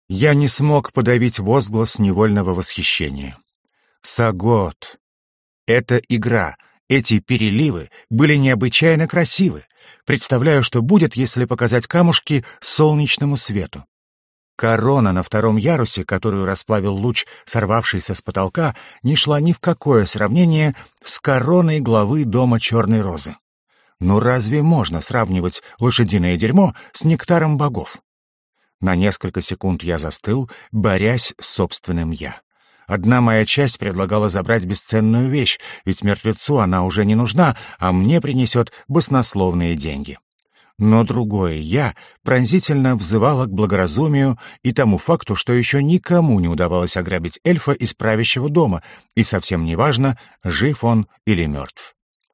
Я не смог подавить возглас невольного восхищения. Сагот. Эта игра, эти переливы были необычайно красивы. Представляю, что будет, если показать камушки солнечному свету. Корона на втором ярусе, которую расплавил луч, сорвавшийся с потолка, не шла ни в какое сравнение с короной главы дома Черной Розы. Ну разве можно сравнивать лошадиное дерьмо с нектаром богов? На несколько секунд я застыл, борясь с собственным «я». Одна моя часть предлагала забрать бесценную вещь, ведь мертвецу она уже не нужна, а мне принесет баснословные деньги. Но другое «я» пронзительно взывало к благоразумию и тому факту, что еще никому не удавалось ограбить эльфа из правящего дома, и совсем не важно, жив он или мертв.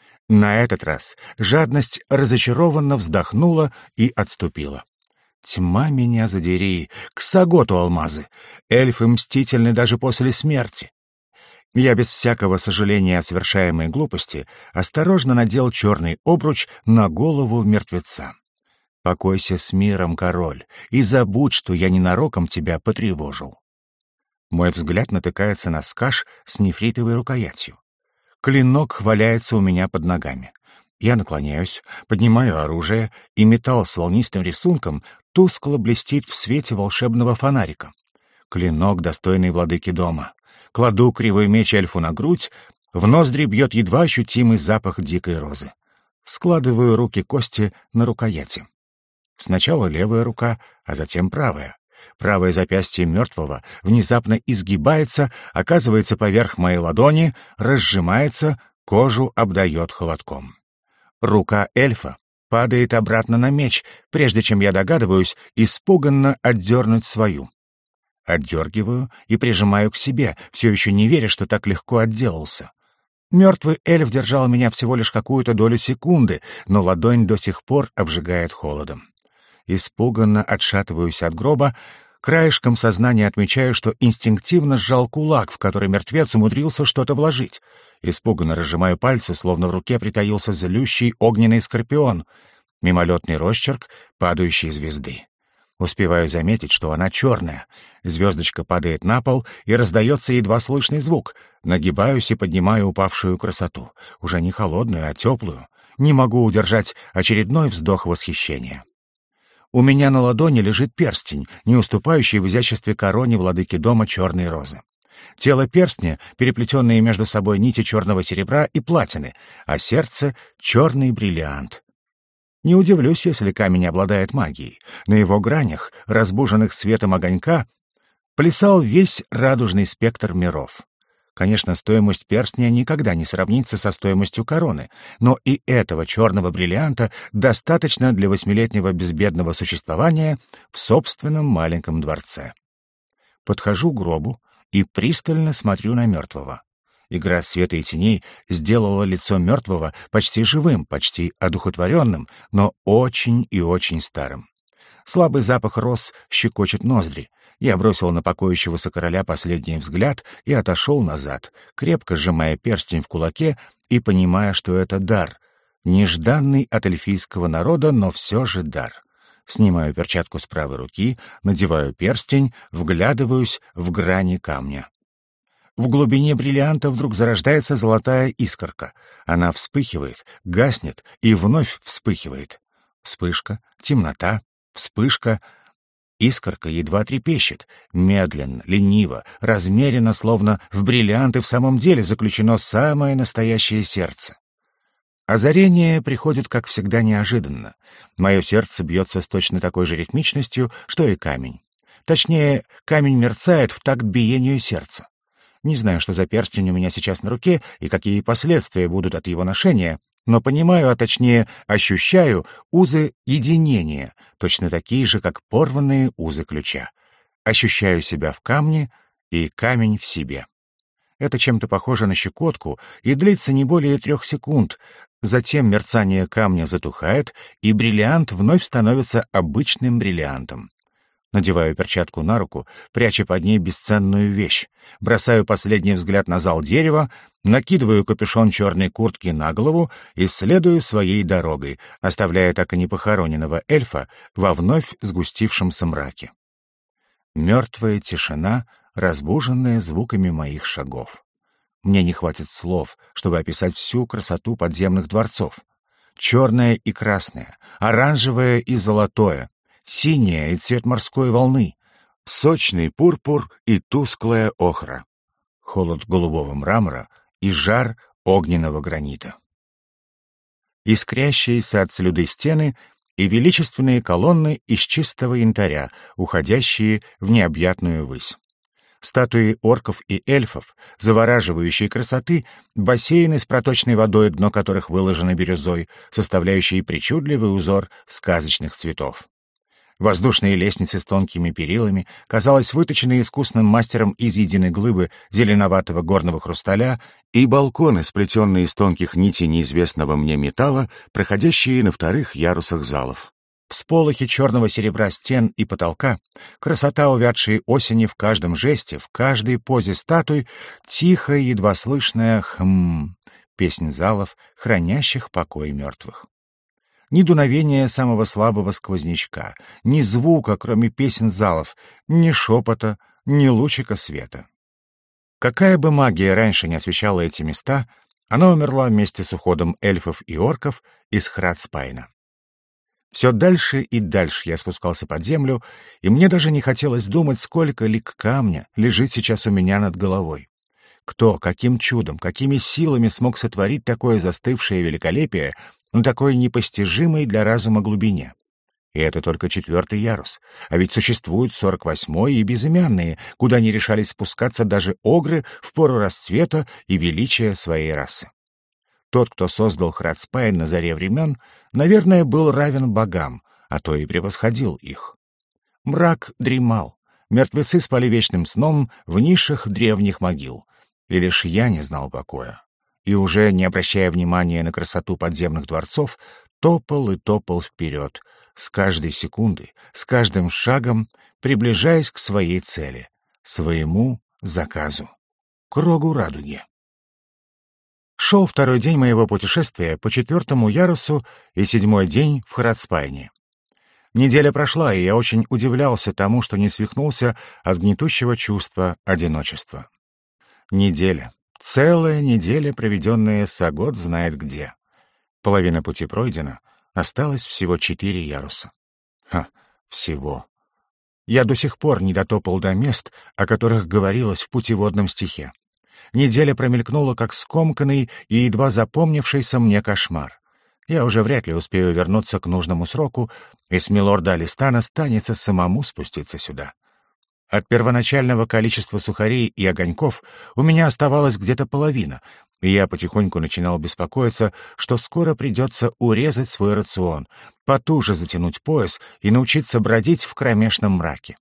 На этот раз жадность разочарованно вздохнула и отступила. Тьма меня задери, к Саготу алмазы. Эльфы мстительны даже после смерти. Я без всякого сожаления о совершаемой глупости осторожно надел черный обруч на голову мертвеца. Покойся с миром, король, и забудь, что я ненароком тебя потревожил. Мой взгляд натыкается на скаш с нефритовой рукоятью. Клинок валяется у меня под ногами. Я наклоняюсь, поднимаю оружие, и металл с волнистым рисунком тускло блестит в свете волшебного фонарика. Клинок, достойный владыки дома. Кладу кривой меч эльфу на грудь, в ноздри бьет едва ощутимый запах дикой розы. Складываю руки-кости на рукояти. Сначала левая рука, а затем правая. Правое запястье мертвого внезапно изгибается, оказывается поверх моей ладони, разжимается, кожу обдает холодком. Рука эльфа падает обратно на меч, прежде чем я догадываюсь испуганно отдернуть свою. Отдергиваю и прижимаю к себе, все еще не веря, что так легко отделался. Мертвый эльф держал меня всего лишь какую-то долю секунды, но ладонь до сих пор обжигает холодом. Испуганно отшатываюсь от гроба, краешком сознания отмечаю, что инстинктивно сжал кулак, в который мертвец умудрился что-то вложить. Испуганно разжимаю пальцы, словно в руке притаился злющий огненный скорпион. Мимолетный росчерк падающей звезды. Успеваю заметить, что она черная. Звездочка падает на пол, и раздается едва слышный звук. Нагибаюсь и поднимаю упавшую красоту. Уже не холодную, а теплую. Не могу удержать очередной вздох восхищения. У меня на ладони лежит перстень, не уступающий в изяществе короне владыки дома Черной Розы. Тело перстня — переплетенные между собой нити черного серебра и платины, а сердце — черный бриллиант. Не удивлюсь, если камень обладает магией. На его гранях, разбуженных светом огонька, плясал весь радужный спектр миров. Конечно, стоимость перстня никогда не сравнится со стоимостью короны, но и этого черного бриллианта достаточно для 8-летнего безбедного существования в собственном маленьком дворце. Подхожу к гробу и пристально смотрю на мертвого. Игра света и теней сделала лицо мертвого почти живым, почти одухотворенным, но очень и очень старым. Слабый запах роз щекочет ноздри. Я бросил на покоящегося короля последний взгляд и отошел назад, крепко сжимая перстень в кулаке и понимая, что это дар. Нежданный от эльфийского народа, но все же дар. Снимаю перчатку с правой руки, надеваю перстень, вглядываюсь в грани камня. В глубине бриллианта вдруг зарождается золотая искорка. Она вспыхивает, гаснет и вновь вспыхивает. Вспышка, темнота, вспышка. Искорка едва трепещет, медленно, лениво, размеренно, словно в бриллианты в самом деле заключено самое настоящее сердце. Озарение приходит, как всегда, неожиданно. Мое сердце бьется с точно такой же ритмичностью, что и камень. Точнее, камень мерцает в такт биению сердца. Не знаю, что за перстень у меня сейчас на руке и какие последствия будут от его ношения, но понимаю, а точнее ощущаю узы единения, точно такие же, как порванные узы ключа. Ощущаю себя в камне и камень в себе. Это чем-то похоже на щекотку и длится не более 3 секунд. Затем мерцание камня затухает, и бриллиант вновь становится обычным бриллиантом. Надеваю перчатку на руку, пряча под ней бесценную вещь. Бросаю последний взгляд на зал дерева, накидываю капюшон черной куртки на голову и следую своей дорогой, оставляя так и не похороненного эльфа во вновь сгустившемся мраке. Мертвая тишина, разбуженная звуками моих шагов. Мне не хватит слов, чтобы описать всю красоту подземных дворцов. Черное и красное, оранжевое и золотое, синее и цвет морской волны, сочный пурпур и тусклая охра, холод голубого мрамора и жар огненного гранита. Искрящиеся от слюды стены и величественные колонны из чистого янтаря, уходящие в необъятную высь. Статуи орков и эльфов, завораживающие красоты, бассейны с проточной водой, дно которых выложено бирюзой, составляющие причудливый узор сказочных цветов. Воздушные лестницы с тонкими перилами, казалось, выточенные искусным мастером из единой глыбы зеленоватого горного хрусталя, и балконы, сплетенные из тонких нитей неизвестного мне металла, проходящие на вторых ярусах залов. Всполохи черного серебра стен и потолка, красота увядшей осени в каждом жесте, в каждой позе статуй, тихая, едва слышная песнь залов, хранящих покой мертвых. Ни дуновения самого слабого сквознячка, ни звука, кроме песен залов, ни шепота, ни лучика света. Какая бы магия раньше не освещала эти места, она умерла вместе с уходом эльфов и орков из Храдспайна. Все дальше и дальше я спускался под землю, и мне даже не хотелось думать, сколько лик камня лежит сейчас у меня над головой. Кто, каким чудом, какими силами смог сотворить такое застывшее великолепие на такой непостижимой для разума глубине? И это только 4-й ярус, а ведь существуют 48-й и безымянные, куда не решались спускаться даже огры в пору расцвета и величия своей расы. Тот, кто создал Храдспайн на заре времен, наверное, был равен богам, а то и превосходил их. Мрак дремал, мертвецы спали вечным сном в нишах древних могил, и лишь я не знал покоя. И уже, не обращая внимания на красоту подземных дворцов, топал и топал вперед, с каждой секундой, с каждым шагом, приближаясь к своей цели, своему заказу, к рогу радуги. Шел 2-й день моего путешествия по 4-му ярусу и 7-й день в Храдспайне. Неделя прошла, и я очень удивлялся тому, что не свихнулся от гнетущего чувства одиночества. Неделя. Целая неделя, проведенная Сагот знает где. Половина пути пройдена, осталось всего 4 яруса. Всего. Я до сих пор не дотопал до мест, о которых говорилось в путеводном стихе. Неделя промелькнула, как скомканный и едва запомнившийся мне кошмар. Я уже вряд ли успею вернуться к нужному сроку, и с милорда Алистана станется самому спуститься сюда. От первоначального количества сухарей и огоньков у меня оставалось где-то половина, и я потихоньку начинал беспокоиться, что скоро придется урезать свой рацион, потуже затянуть пояс и научиться бродить в кромешном мраке.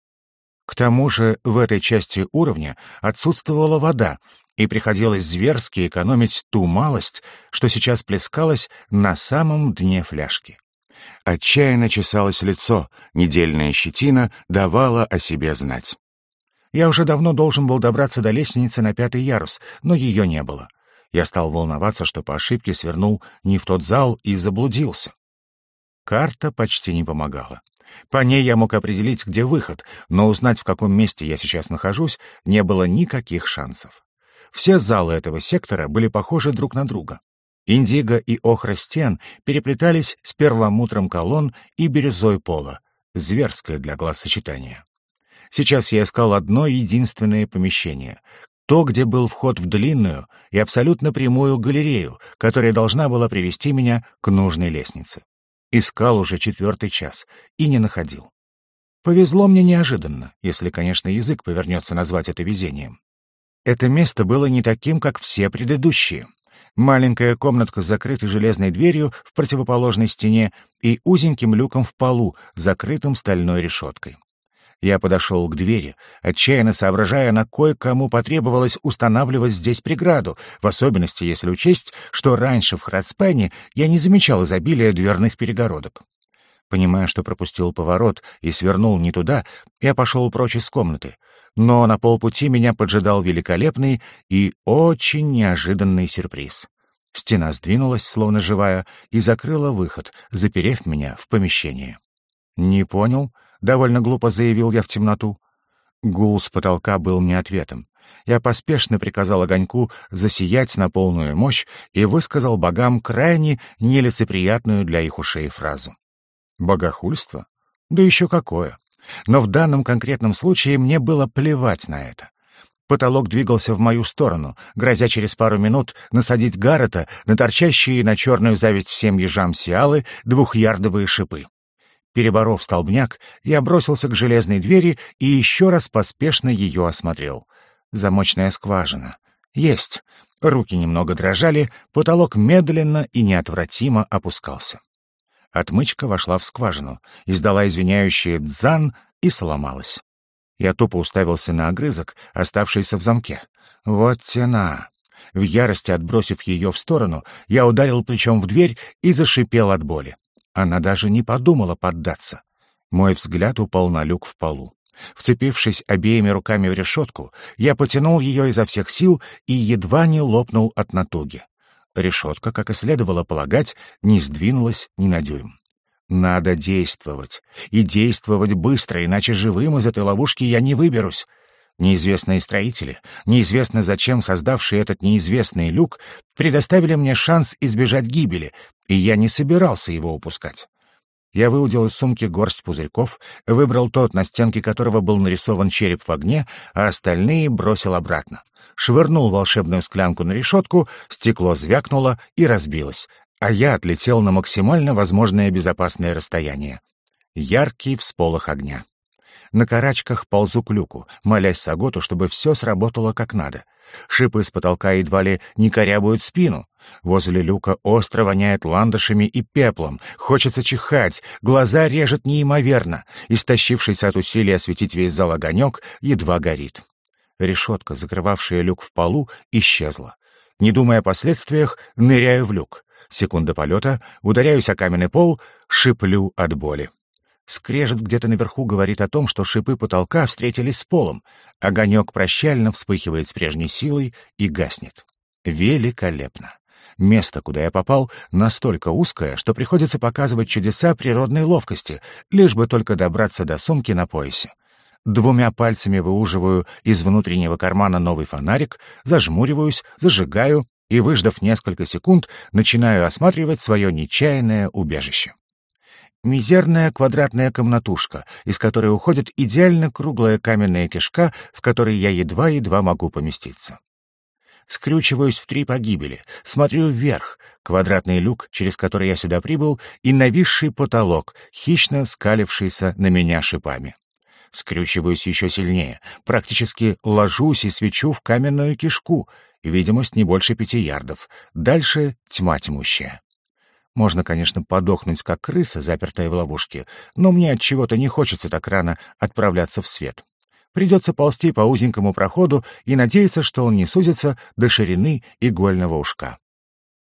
К тому же в этой части уровня отсутствовала вода, и приходилось зверски экономить ту малость, что сейчас плескалась на самом дне фляжки. Отчаянно чесалось лицо, недельная щетина давала о себе знать. Я уже давно должен был добраться до лестницы на 5-й ярус, но ее не было. Я стал волноваться, что по ошибке свернул не в тот зал и заблудился. Карта почти не помогала. По ней я мог определить, где выход, но узнать, в каком месте я сейчас нахожусь, не было никаких шансов. Все залы этого сектора были похожи друг на друга. Индиго и охра стен переплетались с перламутром колонн и бирюзой пола. Зверское для глаз сочетание. Сейчас я искал одно единственное помещение. То, где был вход в длинную и абсолютно прямую галерею, которая должна была привести меня к нужной лестнице. Искал уже 4-й час и не находил. Повезло мне неожиданно, если, конечно, язык повернется назвать это везением. Это место было не таким, как все предыдущие. Маленькая комнатка с закрытой железной дверью в противоположной стене и узеньким люком в полу, закрытым стальной решеткой. Я подошел к двери, отчаянно соображая, на кое-кому потребовалось устанавливать здесь преграду, в особенности, если учесть, что раньше в Храдспайне я не замечал изобилия дверных перегородок. Понимая, что пропустил поворот и свернул не туда, я пошел прочь из комнаты, но на полпути меня поджидал великолепный и очень неожиданный сюрприз. Стена сдвинулась, словно живая, и закрыла выход, заперев меня в помещение. «Не понял?» — довольно глупо заявил я в темноту. Гул с потолка был мне ответом. Я поспешно приказал огоньку засиять на полную мощь и высказал богам крайне нелицеприятную для их ушей фразу. Богохульство? Да еще какое! Но в данном конкретном случае мне было плевать на это. Потолок двигался в мою сторону, грозя через пару минут насадить Гаррета на торчащие на черную зависть всем ежам Сиалы двухярдовые шипы. Переборов столбняк, я бросился к железной двери и еще раз поспешно ее осмотрел. Замочная скважина. Есть. Руки немного дрожали, потолок медленно и неотвратимо опускался. Отмычка вошла в скважину, издала извиняющий дзан и сломалась. Я тупо уставился на огрызок, оставшийся в замке. Вот тена. В ярости отбросив ее в сторону, я ударил плечом в дверь и зашипел от боли. Она даже не подумала поддаться. Мой взгляд упал на люк в полу. Вцепившись обеими руками в решетку, я потянул ее изо всех сил и едва не лопнул от натуги. Решетка, как и следовало полагать, не сдвинулась ни на дюйм. Надо действовать. И действовать быстро, иначе живым из этой ловушки я не выберусь. Неизвестные строители, неизвестно зачем создавшие этот неизвестный люк, предоставили мне шанс избежать гибели, и я не собирался его упускать. Я выудил из сумки горсть пузырьков, выбрал тот, на стенке которого был нарисован череп в огне, а остальные бросил обратно. Швырнул волшебную склянку на решетку, стекло звякнуло и разбилось, а я отлетел на максимально возможное безопасное расстояние. Яркий всполох огня. На карачках ползу к люку, молясь Саготу, чтобы все сработало как надо. Шипы с потолка едва ли не корябуют спину. Возле люка остро воняет ландышами и пеплом. Хочется чихать, глаза режет неимоверно. Истощившийся от усилия осветить весь зал огонек едва горит. Решетка, закрывавшая люк в полу, исчезла. Не думая о последствиях, ныряю в люк. Секунда полета, ударяюсь о каменный пол, шиплю от боли. Скрежет где-то наверху говорит о том, что шипы потолка встретились с полом. Огонек прощально вспыхивает с прежней силой и гаснет. Великолепно. Место, куда я попал, настолько узкое, что приходится показывать чудеса природной ловкости, лишь бы только добраться до сумки на поясе. Двумя пальцами выуживаю из внутреннего кармана новый фонарик, зажмуриваюсь, зажигаю и, выждав несколько секунд, начинаю осматривать свое нечаянное убежище. Мизерная квадратная комнатушка, из которой уходит идеально круглая каменная кишка, в которой я едва-едва могу поместиться. Скрючиваюсь в 3 погибели, смотрю вверх, квадратный люк, через который я сюда прибыл, и нависший потолок, хищно скалившийся на меня шипами. Скрючиваюсь еще сильнее, практически ложусь и свечу в каменную кишку, видимость не больше 5 ярдов, дальше тьма тьмущая. Можно, конечно, подохнуть, как крыса, запертая в ловушке, но мне от чего-то не хочется так рано отправляться в свет. Придется ползти по узенькому проходу и надеяться, что он не сузится до ширины игольного ушка.